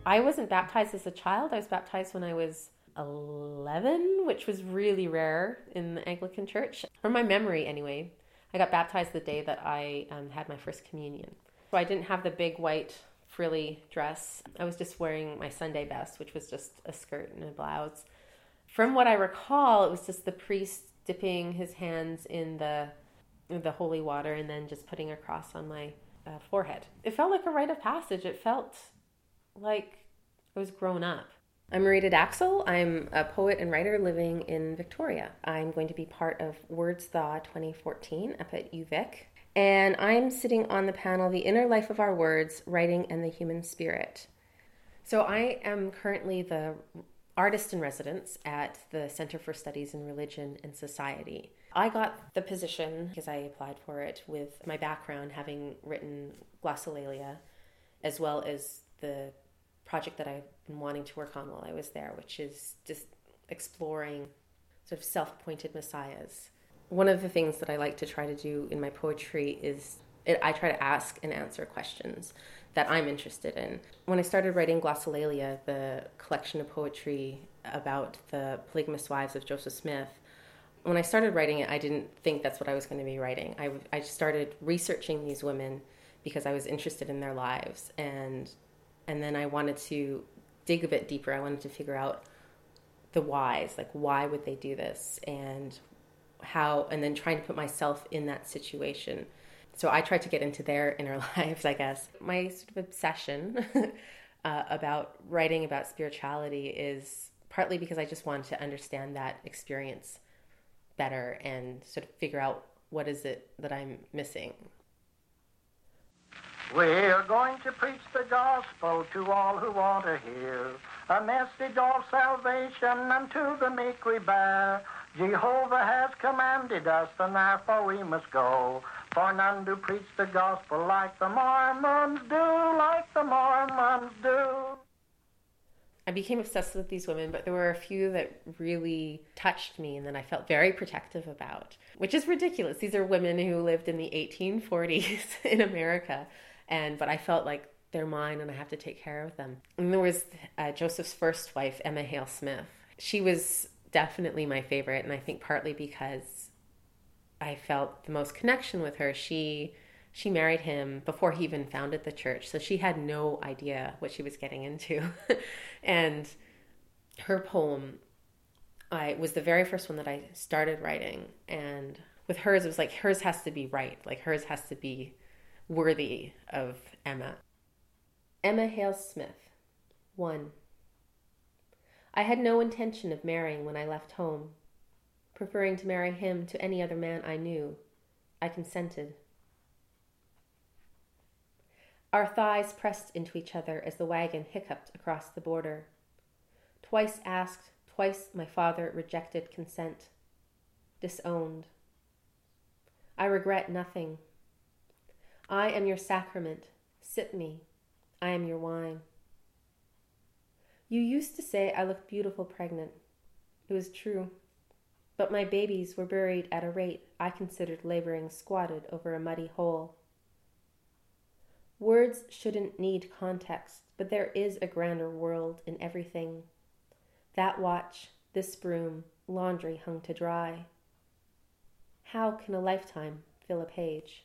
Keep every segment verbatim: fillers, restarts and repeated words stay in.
I wasn't baptized as a child. I was baptized when I was eleven, which was really rare in the Anglican Church. From my memory, anyway, I got baptized the day that I um, had my first communion. So I didn't have the big white frilly dress. I was just wearing my Sunday best, which was just a skirt and a blouse. From what I recall, it was just the priest dipping his hands in the in the holy water and then just putting a cross on my uh, forehead. It felt like a rite of passage. It felt like I was grown up. I'm Marita Daxel. I'm a poet and writer living in Victoria. I'm going to be part of Words Thaw twenty fourteen up at U Vic. And I'm sitting on the panel, The Inner Life of Our Words, Writing and the Human Spirit. So I am currently the artist in residence at the Center for Studies in Religion and Society. I got the position because I applied for it with my background, having written Glossolalia, as well as the project that I've been wanting to work on while I was there, which is just exploring sort of self-appointed messiahs. One of the things that I like to try to do in my poetry is it, I try to ask and answer questions that I'm interested in. When I started writing Glossolalia, the collection of poetry about the polygamous wives of Joseph Smith, when I started writing it, I didn't think that's what I was going to be writing. I, I started researching these women because I was interested in their lives, and and then I wanted to dig a bit deeper. I wanted to figure out the whys, like why would they do this, and how, and then trying to put myself in that situation. So I tried to get into their inner lives, I guess. My sort of obsession uh, about writing about spirituality is partly because I just wanted to understand that experience better and sort of figure out what is it that I'm missing. We're going to preach the gospel to all who want to hear, a message of salvation unto the meek we bear. Jehovah has commanded us, and therefore we must go, for none do preach the gospel like the Mormons do, like the Mormons do. I became obsessed with these women, but there were a few that really touched me and that I felt very protective about, which is ridiculous. These are women who lived in the eighteen forties in America, and but I felt like they're mine and I have to take care of them. And there was uh, Joseph's first wife, Emma Hale Smith. She was definitely my favorite, and I think partly because I felt the most connection with her. She she married him before he even founded the church, so she had no idea what she was getting into. And her poem I was the very first one that I started writing, and with hers it was like hers has to be right, like hers has to be worthy of Emma. Emma Hale Smith. One. I had no intention of marrying when I left home. Preferring to marry him to any other man I knew, I consented. Our thighs pressed into each other as the wagon hiccuped across the border. Twice asked, twice my father rejected consent. Disowned. I regret nothing. I am your sacrament. Sip me. I am your wine. You used to say I looked beautiful pregnant. It was true. But my babies were buried at a rate I considered laboring squatted over a muddy hole. Words shouldn't need context, but there is a grander world in everything. That watch, this broom, laundry hung to dry. How can a lifetime fill a page?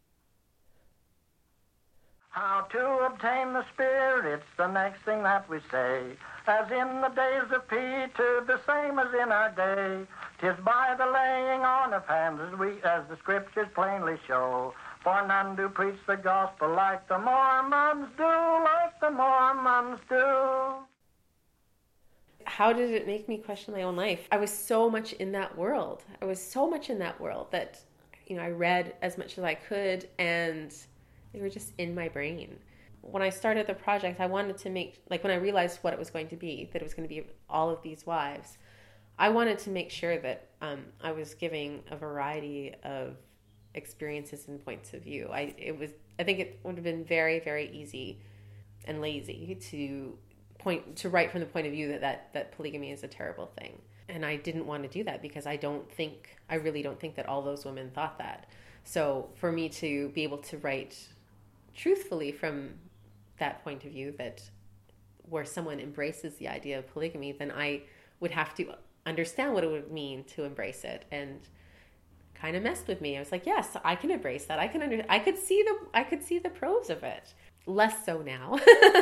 How to obtain the Spirit, it's the next thing that we say. As in the days of Peter, the same as in our day. 'Tis by the laying on of hands as, we, as the Scriptures plainly show. For none do preach the gospel like the Mormons do, like the Mormons do. How did it make me question my own life? I was so much in that world. I was so much in that world that, you know, I read as much as I could, and they were just in my brain. When I started the project, I wanted to make, like when I realized what it was going to be, that it was going to be all of these wives, I wanted to make sure that um, I was giving a variety of experiences and points of view. I it was I think it would have been very, very easy and lazy to point to write from the point of view that, that that polygamy is a terrible thing. And I didn't want to do that because I don't think I really don't think that all those women thought that. So for me to be able to write truthfully from that point of view, that where someone embraces the idea of polygamy, then I would have to understand what it would mean to embrace it, and kind of messed with me. I was like, yes, I can embrace that. I can under I could see the I could see the pros of it. Less so now.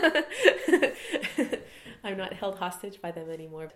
I'm not held hostage by them anymore.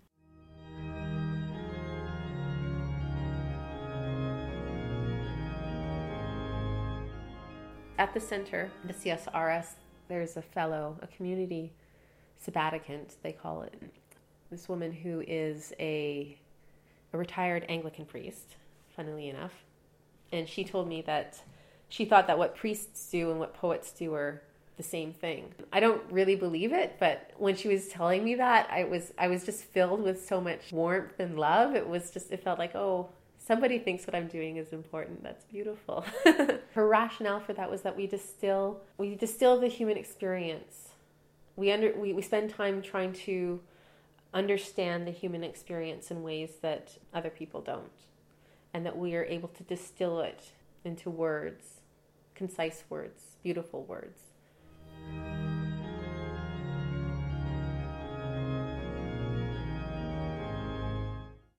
At the center, the C S R S, there's a fellow, a community sabbaticant, they call it. This woman who is a, a retired Anglican priest, funnily enough. And she told me that she thought that what priests do and what poets do are the same thing. I don't really believe it, but when she was telling me that, I was I was just filled with so much warmth and love. It was just, it felt like, oh, somebody thinks what I'm doing is important. That's beautiful. Her rationale for that was that we distill we distill the human experience. We under we, we spend time trying to understand the human experience in ways that other people don't, and that we are able to distill it into words, concise words, beautiful words.